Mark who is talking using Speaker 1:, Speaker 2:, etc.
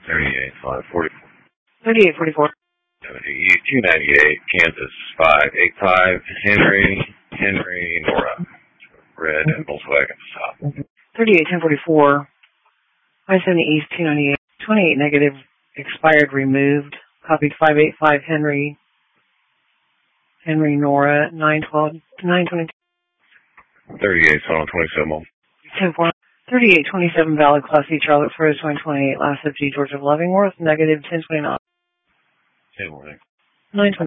Speaker 1: 38, 544.
Speaker 2: 3844.
Speaker 1: 298, Kansas 585, Henry, Nora. Red and Volkswagen stop.
Speaker 2: 381044. I-70 East 298. 28 negative, expired, removed. Copied 585 Henry, Nora, 922.
Speaker 1: 38, Solon 27 mile.
Speaker 2: 10-4. 3827 valid Class C Charlotte Froze 2028 last FG Georgia Lovingworth, negative 1029.
Speaker 1: 10 morning.
Speaker 2: 920.